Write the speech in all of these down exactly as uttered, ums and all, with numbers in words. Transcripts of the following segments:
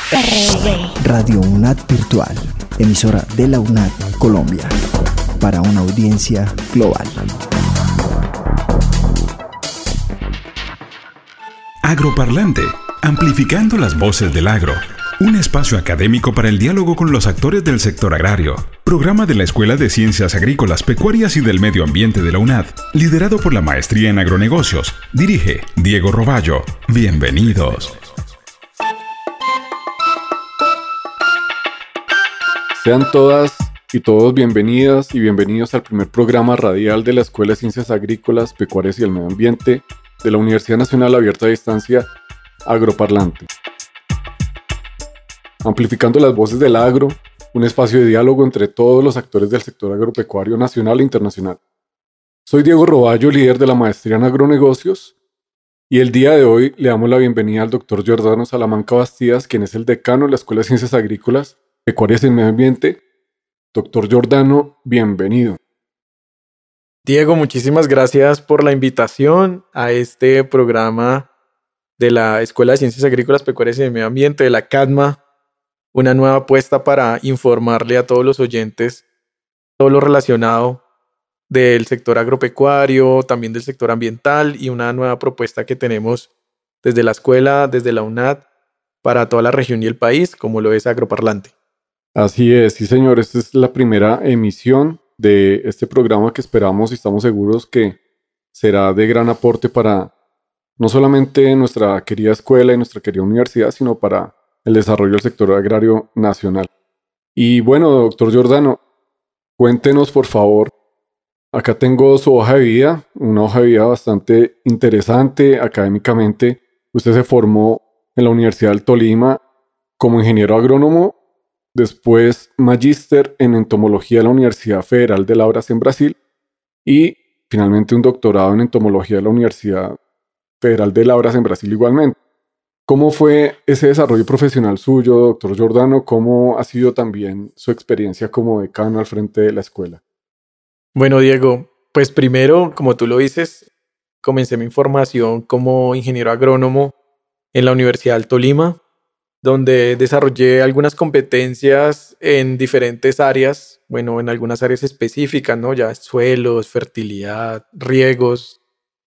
R V. Radio UNAD Virtual, emisora de la UNAD Colombia, para una audiencia global. Agroparlante, amplificando las voces del agro. Un espacio académico para el diálogo con los actores del sector agrario. Programa de la Escuela de Ciencias Agrícolas, Pecuarias y del Medio Ambiente de la UNAD, liderado por la Maestría en Agronegocios. Dirige Diego Roballo. Bienvenidos. Sean todas y todos bienvenidas y bienvenidos al primer programa radial de la Escuela de Ciencias Agrícolas, Pecuarias y del Medio Ambiente de la Universidad Nacional Abierta a Distancia, Agroparlante. Amplificando las voces del agro, un espacio de diálogo entre todos los actores del sector agropecuario nacional e internacional. Soy Diego Roballo, líder de la Maestría en Agronegocios, y el día de hoy le damos la bienvenida al doctor Giordano Salamanca Bastidas, quien es el decano de la Escuela de Ciencias Agrícolas, Pecuarias y Medio Ambiente. Doctor Giordano, bienvenido. Diego, muchísimas gracias por la invitación a este programa de la Escuela de Ciencias Agrícolas, Pecuarias y del Medio Ambiente, de la CADMA, una nueva apuesta para informarle a todos los oyentes todo lo relacionado del sector agropecuario, también del sector ambiental, y una nueva propuesta que tenemos desde la escuela, desde la UNAD, para toda la región y el país, como lo es Agroparlante. Así es, sí señor, esta es la primera emisión de este programa que esperamos y estamos seguros que será de gran aporte para no solamente nuestra querida escuela y nuestra querida universidad, sino para el desarrollo del sector agrario nacional. Y bueno, doctor Giordano, cuéntenos por favor, acá tengo su hoja de vida, una hoja de vida bastante interesante académicamente. Usted se formó en la Universidad del Tolima como ingeniero agrónomo, después magíster en entomología de la Universidad Federal de Lavras en Brasil y finalmente un doctorado en entomología de la Universidad Federal de Lavras en Brasil igualmente. ¿Cómo fue ese desarrollo profesional suyo, doctor Giordano? ¿Cómo ha sido también su experiencia como decano al frente de la escuela? Bueno, Diego, pues primero, como tú lo dices, comencé mi formación como ingeniero agrónomo en la Universidad del Tolima, donde desarrollé algunas competencias en diferentes áreas, bueno, en algunas áreas específicas, ¿no? Ya suelos, fertilidad, riegos,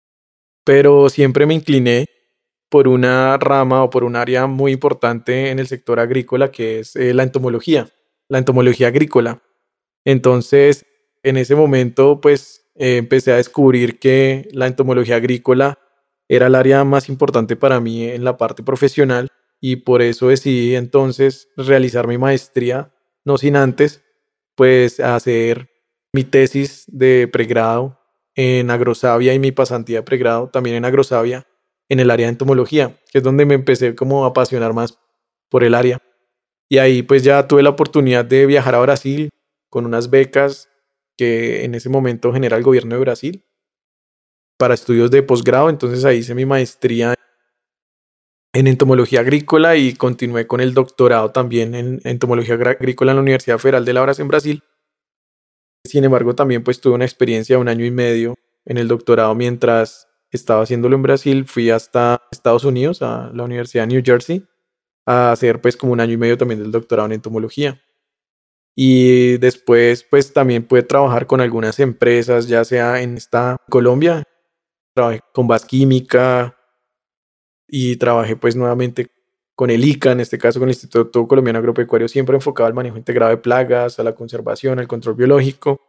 pero siempre me incliné por una rama o por un área muy importante en el sector agrícola, que es eh, la entomología, la entomología agrícola. Entonces, en ese momento, pues, eh, empecé a descubrir que la entomología agrícola era el área más importante para mí en la parte profesional, y por eso decidí entonces realizar mi maestría, no sin antes, pues, hacer mi tesis de pregrado en agrosavia y mi pasantía de pregrado también en agrosavia, en el área de entomología, que es donde me empecé como a apasionar más por el área. Y ahí pues ya tuve la oportunidad de viajar a Brasil con unas becas que en ese momento genera el gobierno de Brasil para estudios de posgrado. Entonces ahí hice mi maestría en entomología agrícola y continué con el doctorado también en entomología agrícola en la Universidad Federal de Lavras en Brasil. Sin embargo, también pues tuve una experiencia de un año y medio en el doctorado mientras estaba haciéndolo en Brasil. Fui hasta Estados Unidos, a la Universidad de New Jersey, a hacer pues como un año y medio también del doctorado en entomología. Y después pues también pude trabajar con algunas empresas, ya sea en esta Colombia, trabajé con Basquímica y trabajé pues nuevamente con el I C A, en este caso con el Instituto Colombiano Agropecuario, siempre enfocado al manejo integrado de plagas, a la conservación, al control biológico.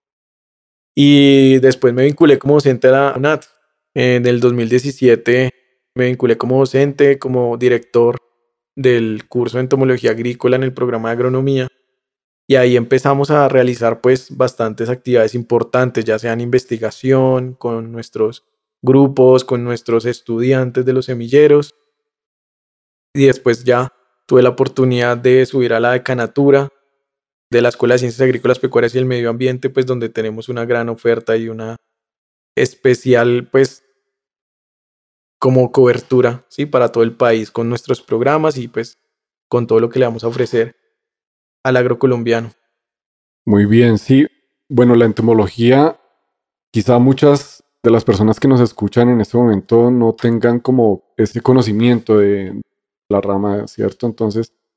Y después me vinculé como docente a la UNAD. En el dos mil diecisiete me vinculé como docente, como director del curso de entomología agrícola en el programa de agronomía, y ahí empezamos a realizar pues bastantes actividades importantes, ya sea en investigación, con nuestros grupos, con nuestros estudiantes de los semilleros, y después ya tuve la oportunidad de subir a la decanatura de la Escuela de Ciencias Agrícolas, Pecuarias y el Medio Ambiente, pues donde tenemos una gran oferta y una especial pues como cobertura, ¿sí? Para todo el país con nuestros programas y pues con todo lo que le vamos a ofrecer al agrocolombiano. Muy bien, sí. Bueno, la entomología, quizá muchas de las personas que nos escuchan en este momento no tengan como ese conocimiento de la rama, ¿cierto? Entonces,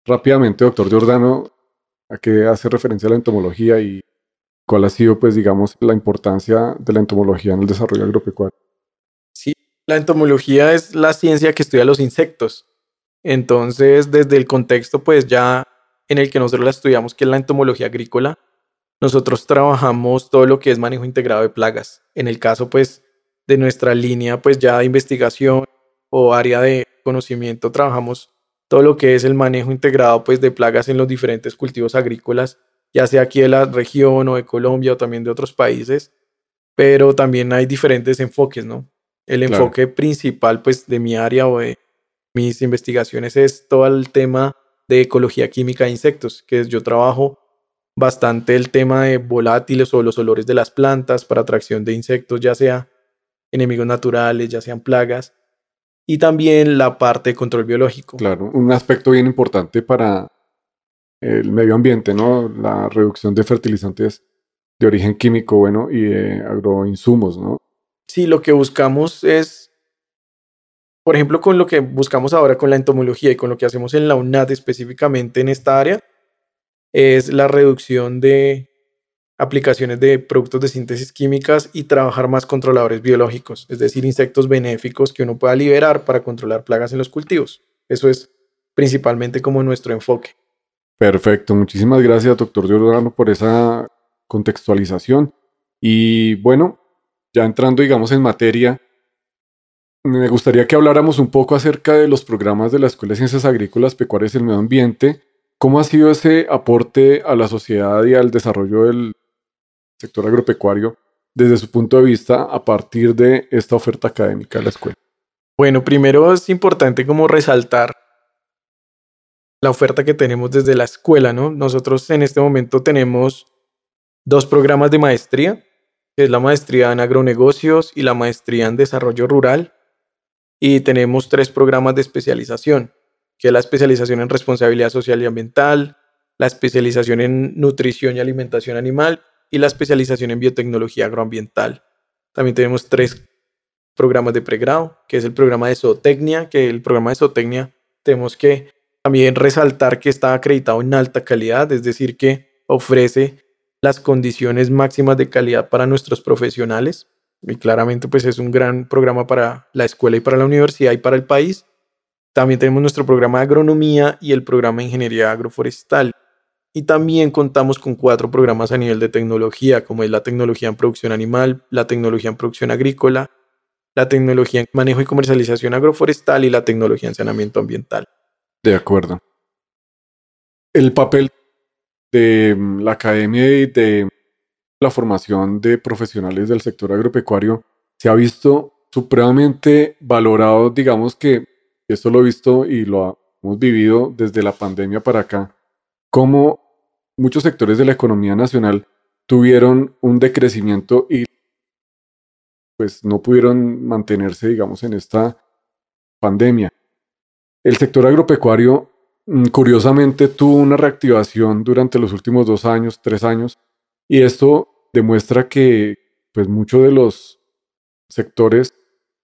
rápidamente, doctor Giordano, a qué hace referencia la entomología y cuál ha sido, pues, digamos, la importancia de la entomología en el desarrollo agropecuario. Sí, la entomología es la ciencia que estudia los insectos. Entonces, desde el contexto, pues ya en el que nosotros la estudiamos, que es la entomología agrícola, nosotros trabajamos todo lo que es manejo integrado de plagas. En el caso, pues, de nuestra línea, pues ya de investigación o área de conocimiento, trabajamos todo lo que es el manejo integrado, pues, de plagas en los diferentes cultivos agrícolas, ya sea aquí de la región o de Colombia o también de otros países, pero también hay diferentes enfoques, ¿no? El Claro. enfoque principal, pues, de mi área o de mis investigaciones es todo el tema de ecología química de insectos, que es, yo trabajo bastante el tema de volátiles o los olores de las plantas para atracción de insectos, ya sea enemigos naturales, ya sean plagas, y también la parte de control biológico. Claro, un aspecto bien importante para el medio ambiente, ¿no? La reducción de fertilizantes de origen químico, bueno, y de agroinsumos, ¿no? Sí, lo que buscamos es, por ejemplo, con lo que buscamos ahora con la entomología y con lo que hacemos en la UNAD específicamente en esta área, es la reducción de aplicaciones de productos de síntesis químicas y trabajar más controladores biológicos, es decir, insectos benéficos que uno pueda liberar para controlar plagas en los cultivos. Eso es principalmente como nuestro enfoque. Perfecto, muchísimas gracias, doctor Giordano, por esa contextualización. Y bueno, ya entrando, digamos, en materia, me gustaría que habláramos un poco acerca de los programas de la Escuela de Ciencias Agrícolas, Pecuarias y el Medio Ambiente. ¿Cómo ha sido ese aporte a la sociedad y al desarrollo del sector agropecuario desde su punto de vista a partir de esta oferta académica de la escuela? Bueno, primero es importante como resaltar la oferta que tenemos desde la escuela, ¿no? Nosotros en este momento tenemos dos programas de maestría, que es la maestría en agronegocios y la maestría en desarrollo rural, y tenemos tres programas de especialización, que es la especialización en responsabilidad social y ambiental, la especialización en nutrición y alimentación animal y la especialización en biotecnología agroambiental. También tenemos tres programas de pregrado, que es el programa de zootecnia, que el programa de zootecnia tenemos que también resaltar que está acreditado en alta calidad, es decir, que ofrece las condiciones máximas de calidad para nuestros profesionales, y claramente pues es un gran programa para la escuela y para la universidad y para el país. También tenemos nuestro programa de agronomía y el programa de ingeniería agroforestal. Y también contamos con cuatro programas a nivel de tecnología, como es la tecnología en producción animal, la tecnología en producción agrícola, la tecnología en manejo y comercialización agroforestal y la tecnología en saneamiento ambiental. De acuerdo. El papel de la academia y de la formación de profesionales del sector agropecuario se ha visto supremamente valorado, digamos que esto lo he visto y lo hemos vivido desde la pandemia para acá, como muchos sectores de la economía nacional tuvieron un decrecimiento y pues no pudieron mantenerse, digamos, en esta pandemia. El sector agropecuario, curiosamente, tuvo una reactivación durante los últimos dos años, tres años, y esto demuestra que pues, muchos de los sectores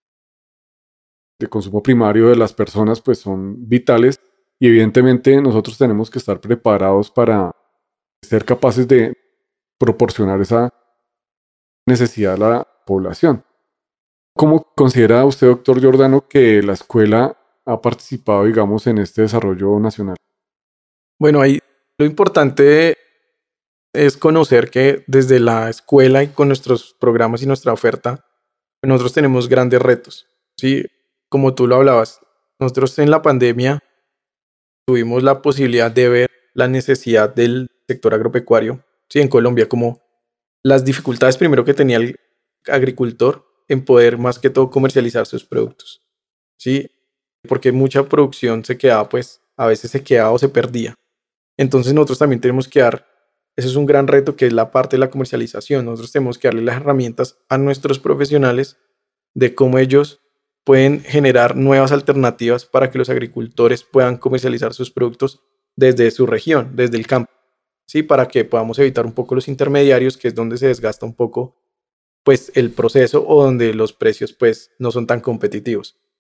de consumo primario de las personas pues, son vitales y evidentemente nosotros tenemos que estar preparados para ser capaces de proporcionar esa necesidad a la población. ¿Cómo considera usted, doctor Giordano, que la escuela ha participado, digamos, en este desarrollo nacional? Bueno, ahí lo importante es conocer que desde la escuela y con nuestros programas y nuestra oferta, nosotros tenemos grandes retos. ¿Sí? Como tú lo hablabas, nosotros en la pandemia tuvimos la posibilidad de ver la necesidad del sector agropecuario, ¿sí? En Colombia, como las dificultades primero que tenía el agricultor en poder más que todo comercializar sus productos, ¿sí? Porque mucha producción se quedaba, pues, a veces se quedaba o se perdía. Entonces nosotros también tenemos que dar, ese es un gran reto que es la parte de la comercialización. Nosotros tenemos que darle las herramientas a nuestros profesionales de cómo ellos pueden generar nuevas alternativas para que los agricultores puedan comercializar sus productos desde su región, desde el campo, ¿sí? Para que podamos evitar un poco los intermediarios, que es donde se desgasta un poco pues, el proceso o donde los precios pues, no son tan competitivos.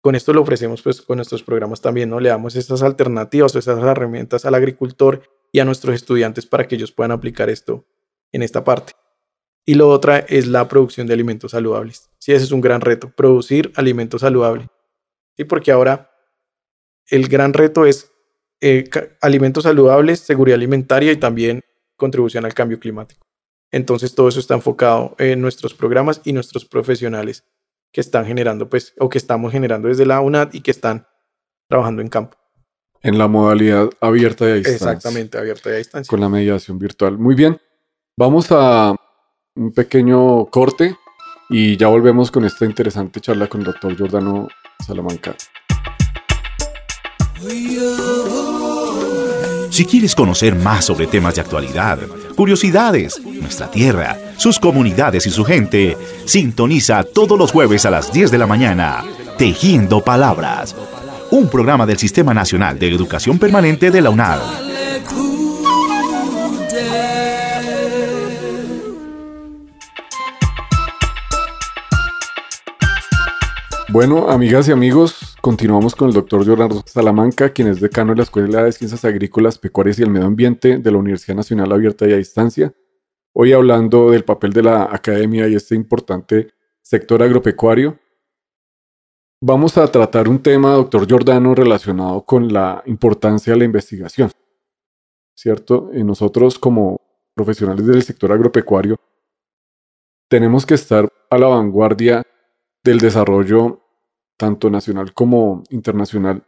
con esto lo ofrecemos pues con nuestros programas también, ¿no? Le damos esas alternativas o esas herramientas al agricultor y a nuestros estudiantes para que ellos puedan aplicar esto en esta parte. Y lo otra es la producción de alimentos saludables. Sí, ese es un gran reto, producir alimentos saludables. Sí, porque ahora el gran reto es eh, alimentos saludables, seguridad alimentaria y también contribución al cambio climático. Entonces todo eso está enfocado en nuestros programas y nuestros profesionales que están generando, pues, o que estamos generando desde la U N A D y que están trabajando en campo. En la modalidad abierta y a distancia. Exactamente, abierta y a distancia. Con la mediación virtual. Muy bien. Vamos a un pequeño corte y ya volvemos con esta interesante charla con el doctor Giordano Salamanca. Si quieres conocer más sobre temas de actualidad, curiosidades, nuestra tierra, sus comunidades y su gente, sintoniza todos los jueves a las diez de la mañana, Tejiendo Palabras, un programa del Sistema Nacional de Educación Permanente de la U N A D. Bueno, amigas y amigos, continuamos con el doctor Giordano Salamanca, quien es decano de la Escuela de Ciencias Agrícolas, Pecuarias y el Medio Ambiente de la Universidad Nacional Abierta y a Distancia. Hoy hablando del papel de la academia y este importante sector agropecuario. Vamos a tratar un tema, doctor Giordano, relacionado con la importancia de la investigación, ¿cierto? Y nosotros como profesionales del sector agropecuario tenemos que estar a la vanguardia del desarrollo tanto nacional como internacional.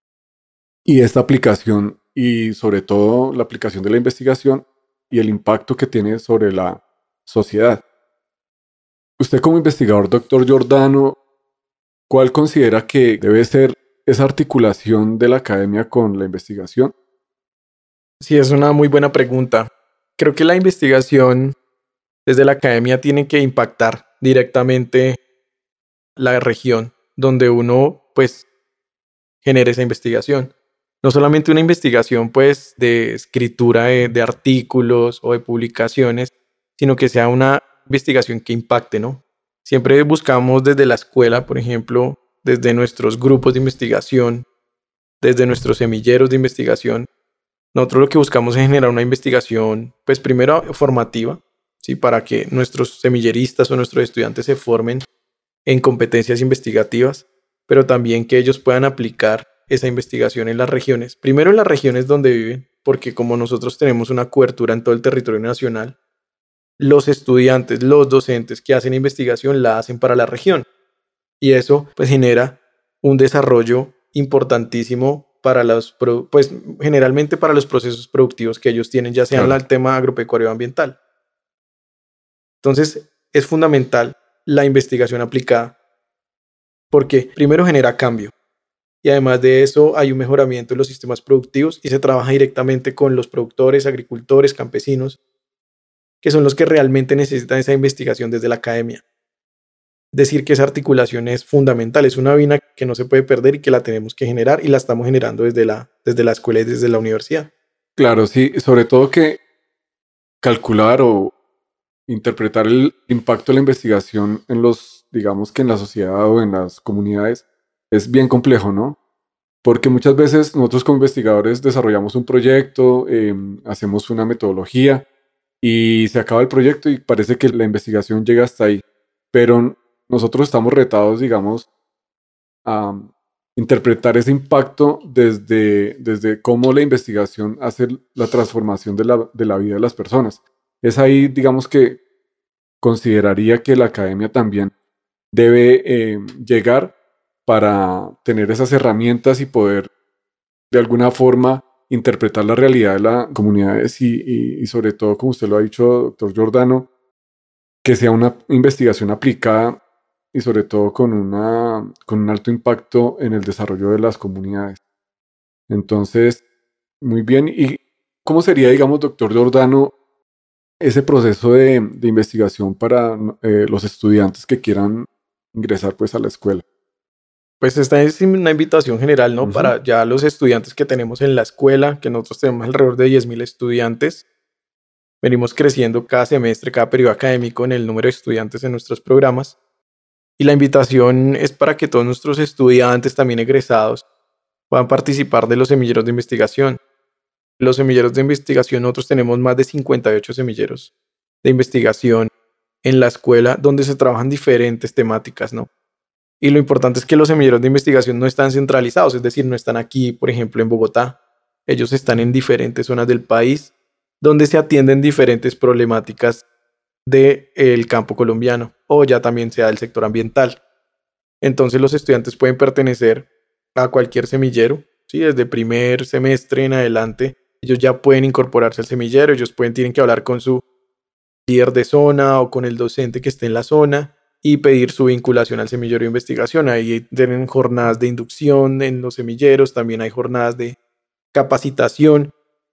Y esta aplicación y sobre todo la aplicación de la investigación y el impacto que tiene sobre la sociedad. Usted como investigador, doctor Giordano, ¿cuál considera que debe ser esa articulación de la academia con la investigación? Sí, es una muy buena pregunta. Creo que la investigación desde la academia tiene que impactar directamente la región donde uno pues genere esa investigación. No solamente una investigación pues de escritura de, de artículos o de publicaciones, sino que sea una investigación que impacte, ¿no? Siempre buscamos desde la escuela, por ejemplo, desde nuestros grupos de investigación, desde nuestros semilleros de investigación, nosotros lo que buscamos es generar una investigación pues primero formativa, ¿sí? Para que nuestros semilleristas o nuestros estudiantes se formen en competencias investigativas, pero también que ellos puedan aplicar esa investigación en las regiones. Primero en las regiones donde viven, porque como nosotros tenemos una cobertura en todo el territorio nacional, los estudiantes, los docentes que hacen investigación la hacen para la región. Y eso pues genera un desarrollo importantísimo para los, pues generalmente para los procesos productivos que ellos tienen, ya sea en el tema agropecuario o ambiental. Entonces es fundamental la investigación aplicada, porque primero genera cambio y además de eso hay un mejoramiento en los sistemas productivos y se trabaja directamente con los productores, agricultores, campesinos, que son los que realmente necesitan esa investigación desde la academia. Decir que esa articulación es fundamental, es una vina que no se puede perder y que la tenemos que generar y la estamos generando desde la, desde la escuela y desde la universidad. Claro, sí, sobre todo que calcular o interpretar el impacto de la investigación en los, digamos que en la sociedad o en las comunidades es bien complejo, ¿no? Porque muchas veces nosotros como investigadores desarrollamos un proyecto, eh, hacemos una metodología y se acaba el proyecto y parece que la investigación llega hasta ahí. Pero nosotros estamos retados, digamos, a interpretar ese impacto desde, desde cómo la investigación hace la transformación de la, de la vida de las personas. Es ahí, digamos, que consideraría que la academia también debe eh, llegar para tener esas herramientas y poder de alguna forma interpretar la realidad de las comunidades y, y, y sobre todo, como usted lo ha dicho, doctor Giordano, que sea una investigación aplicada y sobre todo con, una, con un alto impacto en el desarrollo de las comunidades. Entonces, muy bien. ¿Y cómo sería, digamos, doctor Giordano, ese proceso de, de investigación para eh, los estudiantes que quieran ingresar pues a la escuela? Pues esta es una invitación general, ¿no? Uh-huh. Para ya los estudiantes que tenemos en la escuela, que nosotros tenemos alrededor de diez mil estudiantes. Venimos creciendo cada semestre, cada periodo académico en el número de estudiantes en nuestros programas. Y la invitación es para que todos nuestros estudiantes, también egresados, puedan participar de los semilleros de investigación. Los semilleros de investigación, nosotros tenemos más de cincuenta y ocho semilleros de investigación en la escuela donde se trabajan diferentes temáticas, ¿no? Y lo importante es que los semilleros de investigación no están centralizados, es decir, no están aquí, por ejemplo, en Bogotá. Ellos están en diferentes zonas del país donde se atienden diferentes problemáticas del campo colombiano o ya también sea del sector ambiental. Entonces los estudiantes pueden pertenecer a cualquier semillero, ¿sí? Desde primer semestre en adelante, ellos ya pueden incorporarse al semillero, ellos pueden, tienen que hablar con su líder de zona o con el docente que esté en la zona y pedir su vinculación al semillero de investigación. Ahí tienen jornadas de inducción en los semilleros, también hay jornadas de capacitación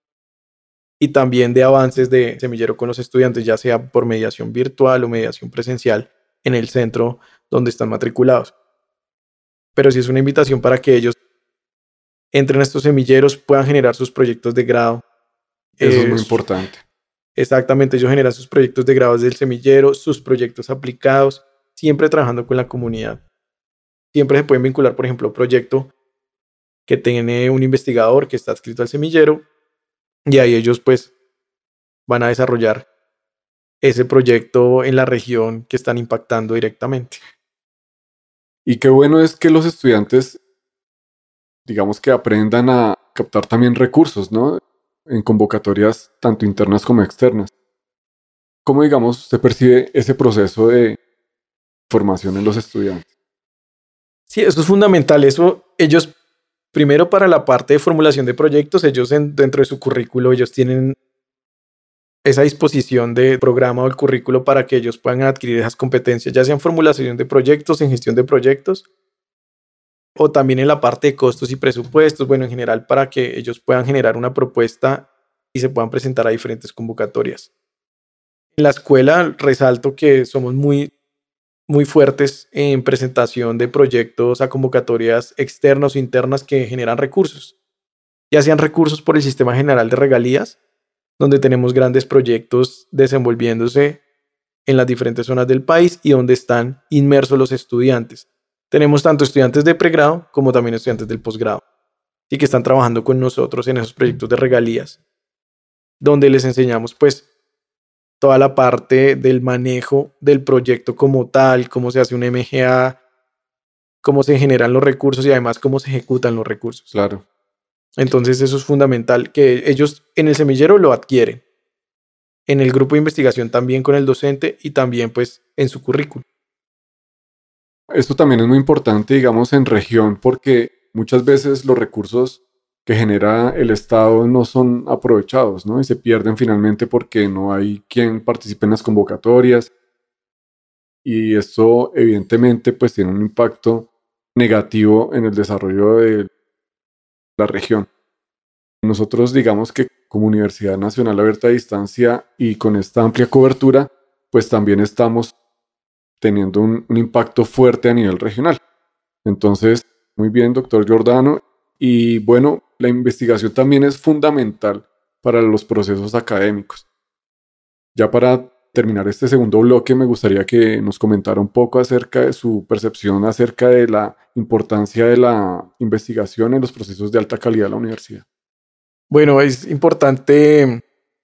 y también de avances de semillero con los estudiantes, ya sea por mediación virtual o mediación presencial en el centro donde están matriculados. Pero sí es una invitación para que ellos entren a estos semilleros, puedan generar sus proyectos de grado. Eso eh, es muy importante. Exactamente, ellos generan sus proyectos de grado desde el semillero, sus proyectos aplicados, siempre trabajando con la comunidad. Siempre se pueden vincular, por ejemplo, a un proyecto que tiene un investigador que está adscrito al semillero y ahí ellos pues van a desarrollar ese proyecto en la región que están impactando directamente. Y qué bueno es que los estudiantes, digamos que aprendan a captar también recursos, ¿no? En convocatorias tanto internas como externas. ¿Cómo, digamos, usted percibe ese proceso de formación en los estudiantes? Sí, eso es fundamental. Eso, ellos, primero para la parte de formulación de proyectos, ellos en, dentro de su currículo, ellos tienen esa disposición de programa o el currículo para que ellos puedan adquirir esas competencias, ya sea en formulación de proyectos, en gestión de proyectos, o también en la parte de costos y presupuestos, bueno, en general para que ellos puedan generar una propuesta y se puedan presentar a diferentes convocatorias. En la escuela resalto que somos muy, muy fuertes en presentación de proyectos a convocatorias externas o internas que generan recursos, ya sean recursos por el Sistema General de Regalías, donde tenemos grandes proyectos desenvolviéndose en las diferentes zonas del país y donde están inmersos los estudiantes. Tenemos tanto estudiantes de pregrado como también estudiantes del posgrado y que están trabajando con nosotros en esos proyectos de regalías, donde les enseñamos pues toda la parte del manejo del proyecto como tal, cómo se hace un M G A, cómo se generan los recursos y además cómo se ejecutan los recursos. Claro. Entonces eso es fundamental, que ellos en el semillero lo adquieren, en el grupo de investigación también con el docente y también pues en su currículum. Esto también es muy importante, digamos, en región, porque muchas veces los recursos que genera el Estado no son aprovechados, ¿no? Y se pierden finalmente porque no hay quien participe en las convocatorias. Y esto evidentemente pues tiene un impacto negativo en el desarrollo de la región. Nosotros digamos que como Universidad Nacional Abierta a Distancia y con esta amplia cobertura, pues también estamos teniendo un, un impacto fuerte a nivel regional. Entonces, muy bien, doctor Giordano. Y bueno, la investigación también es fundamental para los procesos académicos. Ya para terminar este segundo bloque, me gustaría que nos comentara un poco acerca de su percepción acerca de la importancia de la investigación en los procesos de alta calidad de la universidad. Bueno, es importante,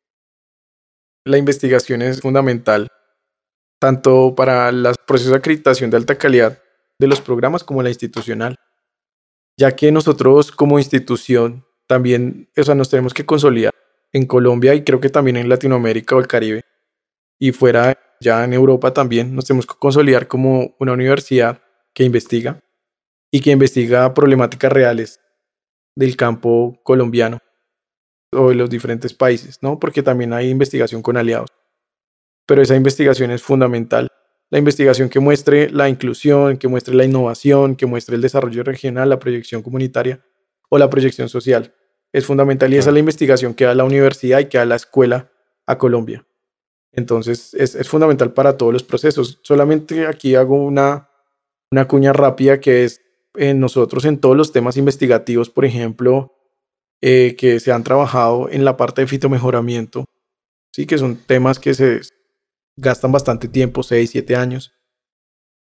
la investigación es fundamental, tanto para los procesos de acreditación de alta calidad de los programas como la institucional, ya que nosotros como institución también, o sea, nos tenemos que consolidar en Colombia y creo que también en Latinoamérica o el Caribe y fuera ya en Europa también, nos tenemos que consolidar como una universidad que investiga y que investiga problemáticas reales del campo colombiano o de los diferentes países, ¿no? Porque también hay investigación con aliados. Pero esa investigación es fundamental. La investigación que muestre la inclusión, que muestre la innovación, que muestre el desarrollo regional, la proyección comunitaria o la proyección social. Es fundamental y esa es la investigación que da la universidad y que da la escuela a Colombia. Entonces es, es fundamental para todos los procesos. Solamente aquí hago una, una cuña rápida que es en nosotros en todos los temas investigativos, por ejemplo, eh, que se han trabajado en la parte de fitomejoramiento, sí, que son temas que se gastan bastante tiempo, seis, siete años.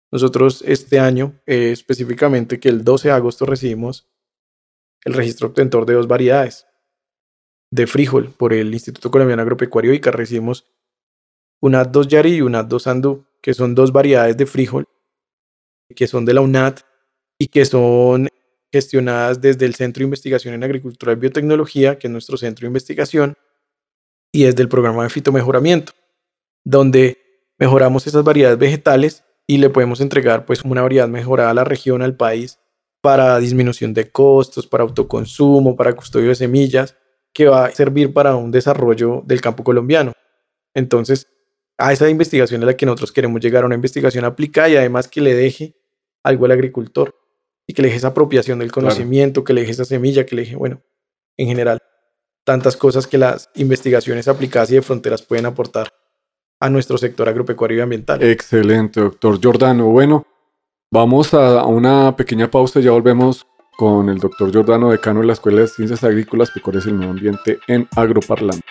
Nosotros este año, eh, específicamente que el doce de agosto recibimos el registro obtentor de dos variedades de frijol por el Instituto Colombiano Agropecuario I C A. Recibimos UNAD dos Yari y UNAD dos Andú, que son dos variedades de frijol que son de la UNAD y que son gestionadas desde el Centro de Investigación en Agricultura y Biotecnología, que es nuestro centro de investigación, y desde el programa de fitomejoramiento, donde mejoramos esas variedades vegetales y le podemos entregar pues una variedad mejorada a la región, al país, para disminución de costos, para autoconsumo, para custodio de semillas, que va a servir para un desarrollo del campo colombiano. Entonces, a esa investigación es la que nosotros queremos llegar, a una investigación aplicada y además que le deje algo al agricultor y que le deje esa apropiación del conocimiento, claro, que le deje esa semilla, que le deje, bueno, en general, tantas cosas que las investigaciones aplicadas y de fronteras pueden aportar a nuestro sector agropecuario y ambiental. Excelente, doctor Giordano. Bueno, vamos a una pequeña pausa y ya volvemos con el doctor Giordano, decano de la Escuela de Ciencias Agrícolas, Pecuarias y el Medio Ambiente en Agroparlante.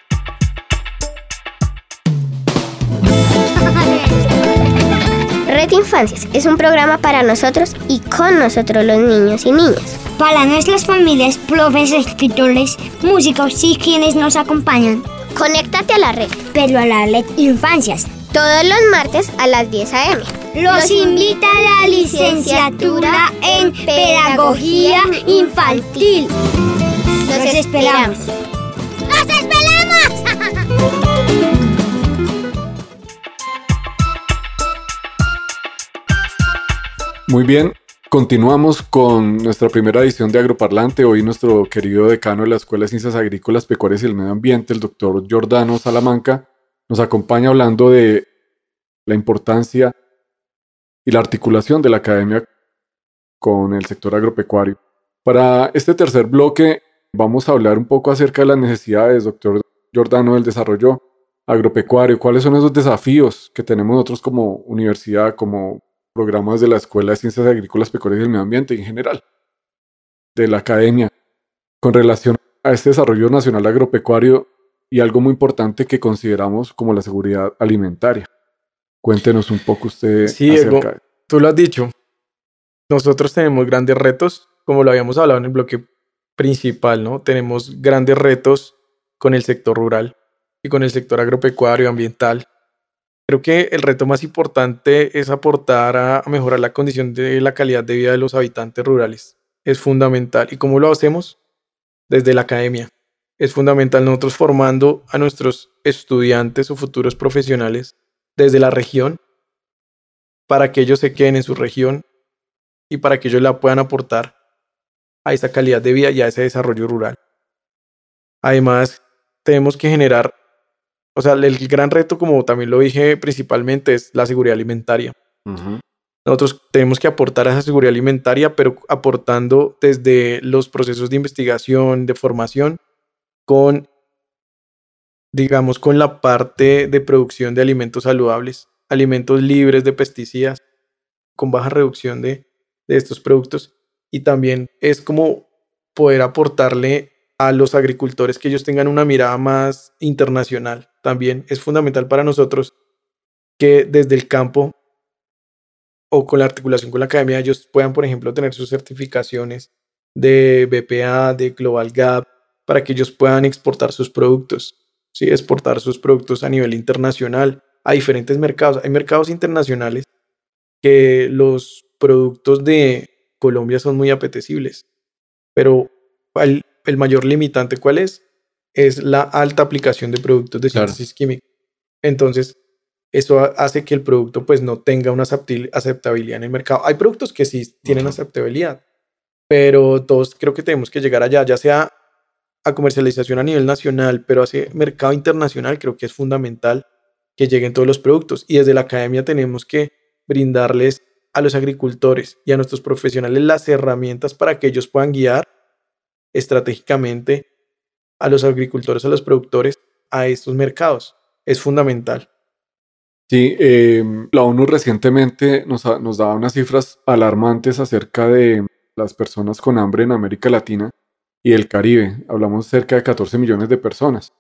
Red Infancias es un programa para nosotros y con nosotros los niños y niñas. Para nuestras familias, profes, escritores, músicos y quienes nos acompañan. Conéctate a la red. Pero a la Red Infancias. Todos los martes a las diez a eme. Los invita a la licenciatura en Pedagogía Infantil. Los esperamos. ¡Los esperamos! Muy bien, continuamos con nuestra primera edición de Agroparlante. Hoy nuestro querido decano de la Escuela de Ciencias Agrícolas, Pecuarias y el Medio Ambiente, el doctor Giordano Salamanca, nos acompaña hablando de la importancia y la articulación de la academia con el sector agropecuario. Para este tercer bloque vamos a hablar un poco acerca de las necesidades, doctor Giordano, del desarrollo agropecuario. ¿Cuáles son esos desafíos que tenemos nosotros como universidad, como programas de la Escuela de Ciencias Agrícolas, Pecuarias y el Medio Ambiente en general, de la academia, con relación a este desarrollo nacional agropecuario y algo muy importante que consideramos como la seguridad alimentaria? Cuéntenos un poco usted sí, acerca Diego, de... tú lo has dicho. Nosotros tenemos grandes retos, como lo habíamos hablado en el bloque principal, ¿no? Tenemos grandes retos con el sector rural y con el sector agropecuario ambiental. Creo que el reto más importante es aportar a mejorar la condición de la calidad de vida de los habitantes rurales. Es fundamental. ¿Y cómo lo hacemos? Desde la academia. Es fundamental nosotros formando a nuestros estudiantes o futuros profesionales desde la región para que ellos se queden en su región y para que ellos la puedan aportar a esa calidad de vida y a ese desarrollo rural. Además, tenemos que generar, o sea, el gran reto, como también lo dije principalmente, es la seguridad alimentaria. Uh-huh. Nosotros tenemos que aportar a esa seguridad alimentaria, pero aportando desde los procesos de investigación, de formación, con, digamos, con la parte de producción de alimentos saludables, alimentos libres de pesticidas, con baja reducción de, de estos productos. Y también es como poder aportarle a los agricultores que ellos tengan una mirada más internacional. También es fundamental para nosotros que desde el campo o con la articulación con la academia ellos puedan, por ejemplo, tener sus certificaciones de B P A, de Global Gap, para que ellos puedan exportar sus productos, ¿sí? Exportar sus productos a nivel internacional a diferentes mercados. Hay mercados internacionales que los productos de Colombia son muy apetecibles, pero el, el mayor limitante, ¿cuál es? Es la alta aplicación de productos de síntesis claro. química. Entonces, eso hace que el producto pues no tenga una aceptabilidad en el mercado. Hay productos que sí tienen uh-huh. aceptabilidad, pero todos creo que tenemos que llegar allá, ya sea a comercialización a nivel nacional, pero hacia mercado internacional creo que es fundamental que lleguen todos los productos. Y desde la academia tenemos que brindarles a los agricultores y a nuestros profesionales las herramientas para que ellos puedan guiar estratégicamente a los agricultores, a los productores, a estos mercados. Es fundamental. Sí, eh, la ONU recientemente nos, nos daba unas cifras alarmantes acerca de las personas con hambre en América Latina y el Caribe. Hablamos cerca de catorce millones de personas.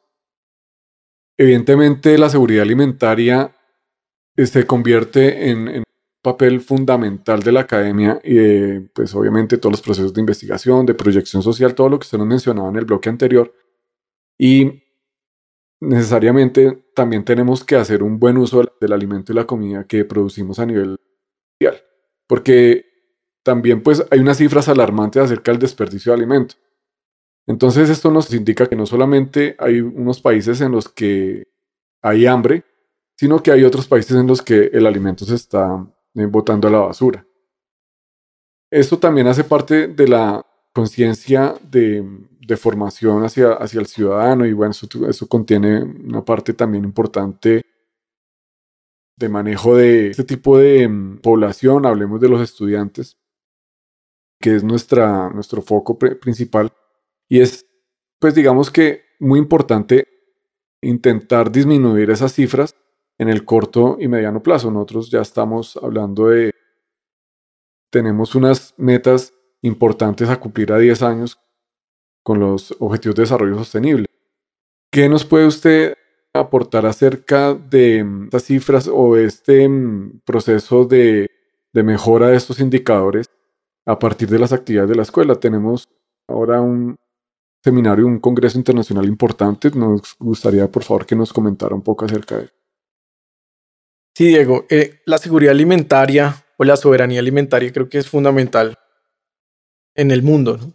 Evidentemente, la seguridad alimentaria se convierte en, en papel fundamental de la academia y de, pues obviamente todos los procesos de investigación, de proyección social, todo lo que usted nos mencionaba en el bloque anterior. Y necesariamente también tenemos que hacer un buen uso del alimento y la comida que producimos a nivel mundial, porque también pues hay unas cifras alarmantes acerca del desperdicio de alimentos. Entonces esto nos indica que no solamente hay unos países en los que hay hambre, sino que hay otros países en los que el alimento se está eh, botando a la basura. Esto también hace parte de la conciencia de, de formación hacia, hacia el ciudadano y bueno, eso, eso contiene una parte también importante de manejo de este tipo de um, población. Hablemos de los estudiantes, que es nuestra, nuestro foco pre- principal y es, pues digamos que muy importante intentar disminuir esas cifras en el corto y mediano plazo. Nosotros ya estamos hablando de, tenemos unas metas importantes a cumplir a diez años con los Objetivos de Desarrollo Sostenible. ¿Qué nos puede usted aportar acerca de estas cifras o este um, proceso de, de mejora de estos indicadores a partir de las actividades de la escuela? Tenemos ahora un seminario, un congreso internacional importante. Nos gustaría, por favor, que nos comentara un poco acerca de él. Sí, Diego, eh, la seguridad alimentaria o la soberanía alimentaria creo que es fundamental en el mundo, ¿no?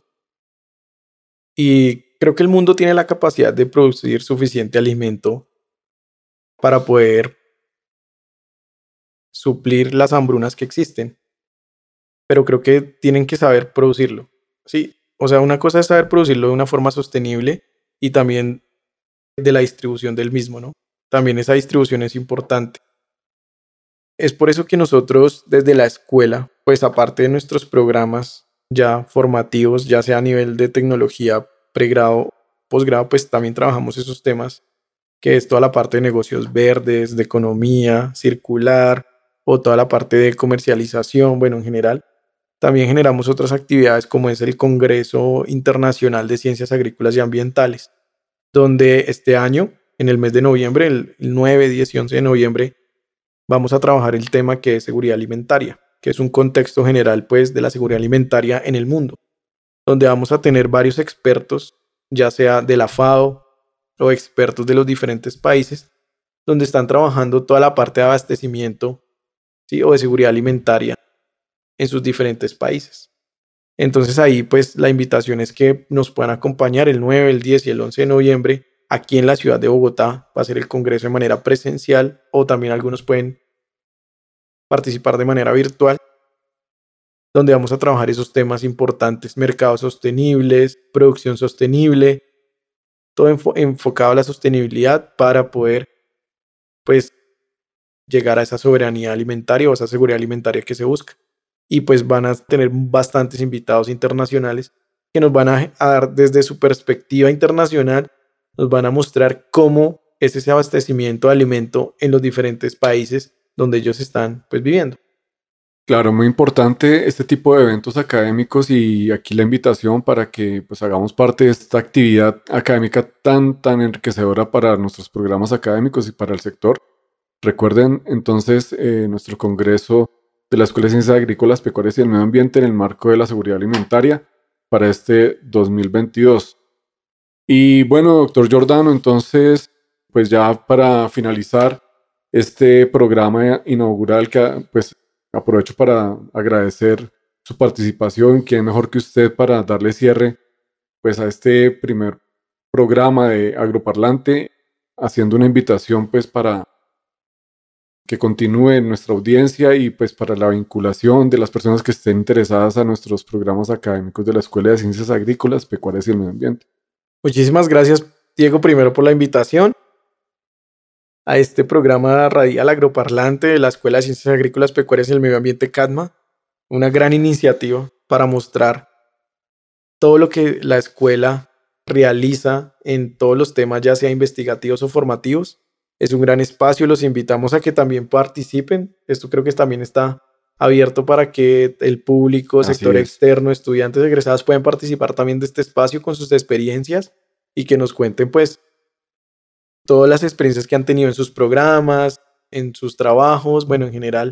Y creo que el mundo tiene la capacidad de producir suficiente alimento para poder suplir las hambrunas que existen. Pero creo que tienen que saber producirlo. Sí, o sea, una cosa es saber producirlo de una forma sostenible y también de la distribución del mismo, ¿no? También esa distribución es importante. Es por eso que nosotros desde la escuela, pues aparte de nuestros programas ya formativos, ya sea a nivel de tecnología, pregrado, posgrado, pues también trabajamos esos temas, que es toda la parte de negocios verdes, de economía circular o toda la parte de comercialización, bueno, en general. También generamos otras actividades como es el Congreso Internacional de Ciencias Agrícolas y Ambientales, donde este año, en el mes de noviembre, el nueve, diez y once de noviembre, vamos a trabajar el tema que es seguridad alimentaria, que es un contexto general pues de la seguridad alimentaria en el mundo, donde vamos a tener varios expertos, ya sea de la FAO o expertos de los diferentes países, donde están trabajando toda la parte de abastecimiento, ¿sí?, o de seguridad alimentaria en sus diferentes países. Entonces ahí pues la invitación es que nos puedan acompañar el nueve, el diez y el once de noviembre aquí en la ciudad de Bogotá. Va a ser el congreso de manera presencial o también algunos pueden participar de manera virtual, donde vamos a trabajar esos temas importantes: mercados sostenibles, producción sostenible, todo enfo- enfocado a la sostenibilidad para poder pues llegar a esa soberanía alimentaria o esa seguridad alimentaria que se busca. Y pues van a tener bastantes invitados internacionales que nos van a, a dar desde su perspectiva internacional, nos van a mostrar cómo es ese abastecimiento de alimento en los diferentes países donde ellos están pues viviendo. Claro, muy importante este tipo de eventos académicos y aquí la invitación para que pues hagamos parte de esta actividad académica tan, tan enriquecedora para nuestros programas académicos y para el sector. Recuerden entonces eh, nuestro congreso de la Escuela de Ciencias Agrícolas, Pecuarias y el Medio Ambiente en el marco de la seguridad alimentaria para este dos mil veintidós. Y bueno, doctor Giordano, entonces, pues ya para finalizar este programa inaugural, que pues aprovecho para agradecer su participación. ¿Quién mejor que usted para darle cierre pues a este primer programa de Agroparlante, haciendo una invitación pues para que continúe nuestra audiencia y pues para la vinculación de las personas que estén interesadas a nuestros programas académicos de la Escuela de Ciencias Agrícolas, Pecuarias y el Medio Ambiente? Muchísimas gracias, Diego, primero por la invitación a este programa radial Agroparlante de la Escuela de Ciencias Agrícolas, Pecuarias y el Medio Ambiente, CADMA. Una gran iniciativa para mostrar todo lo que la escuela realiza en todos los temas, ya sea investigativos o formativos. Es un gran espacio, los invitamos a que también participen. Esto creo que también está abierto para que el público, Así sector es. externo, estudiantes egresados puedan participar también de este espacio con sus experiencias y que nos cuenten pues todas las experiencias que han tenido en sus programas, en sus trabajos, bueno, en general,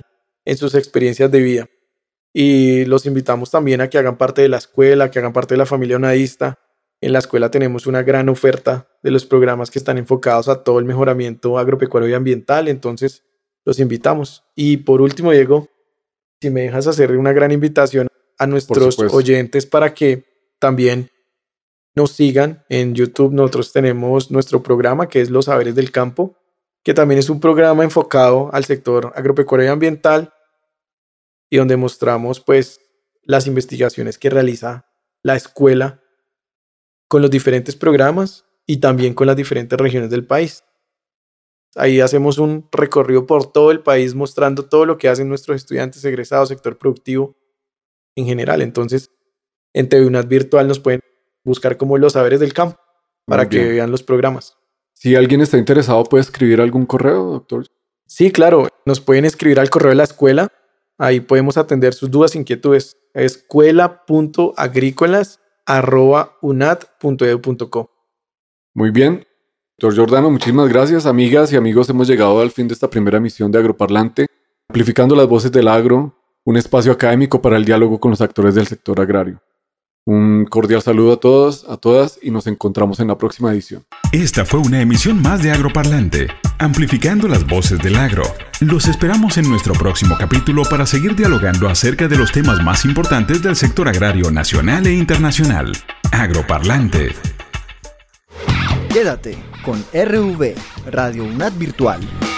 en sus experiencias de vida. Y los invitamos también a que hagan parte de la escuela, que hagan parte de la familia unadista. En la escuela tenemos una gran oferta de los programas que están enfocados a todo el mejoramiento agropecuario y ambiental, entonces los invitamos. Y por último, Diego, si me dejas hacerle una gran invitación a nuestros oyentes para que también nos sigan en YouTube. Nosotros tenemos nuestro programa que es Los Saberes del Campo, que también es un programa enfocado al sector agropecuario y ambiental y donde mostramos pues las investigaciones que realiza la escuela con los diferentes programas y también con las diferentes regiones del país. Ahí hacemos un recorrido por todo el país mostrando todo lo que hacen nuestros estudiantes egresados, sector productivo en general. Entonces, en T V UNAD Virtual nos pueden buscar como Los Saberes del Campo para que vean los programas. Si alguien está interesado, ¿puede escribir algún correo, doctor? Sí, claro. Nos pueden escribir al correo de la escuela. Ahí podemos atender sus dudas, inquietudes. escuela punto agrícolas arroba unad punto edu punto co. Muy bien. Doctor Giordano, muchísimas gracias. Amigas y amigos, hemos llegado al fin de esta primera emisión de Agroparlante, amplificando las voces del agro, un espacio académico para el diálogo con los actores del sector agrario. Un cordial saludo a todos, a todas y nos encontramos en la próxima edición. Esta fue una emisión más de Agroparlante, amplificando las voces del agro. Los esperamos en nuestro próximo capítulo para seguir dialogando acerca de los temas más importantes del sector agrario nacional e internacional. Agroparlante. Quédate con R V, Radio UNAD Virtual.